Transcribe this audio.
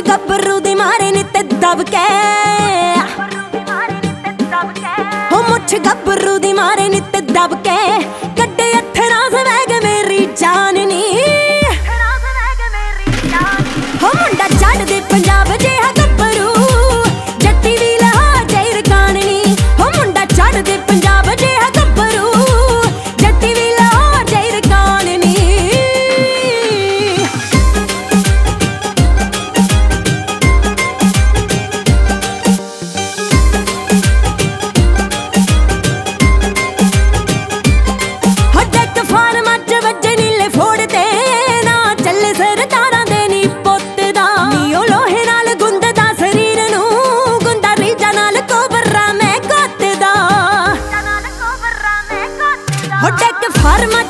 ਗੱਭਰੂ ਦੀ ਮਾਰੇ ਨੀ ਤੇ ਦਬ ਕੇ, ਹੋ ਮੁੱਛ ਗੱਭਰੂ ਦੀ ਮਾਰੇ ਨੀ ਤੇ ਦਬ ਕੇ, ਕੱਢੇ ਅੱਥਰਾਂ ਸਵੈਗ ਮੇਰੀ ਜਾਨ ਨੀ। ਹੋ ਮੁੰਡਾ ਚੜ੍ਹਦੇ ਪੰਜਾਬ ਜਿਹਾ ਗੱਭਰੂ, ਜੱਟੀ ਵੀ ਲਹਾ ਜੈ ਰਕਾਨ ਨੀ। ਹੋ ਮੁੰਡਾ ਚੜ੍ਹਦੇ ਪੰਜਾਬ ਜਿਹਾ ਗੱਭਰੂ, ਜੱਟੀ ਵੀ ਲਹਾ ਜੈ ਰਕਾਨ ਨੀ। ਫਾਰਮਾਂ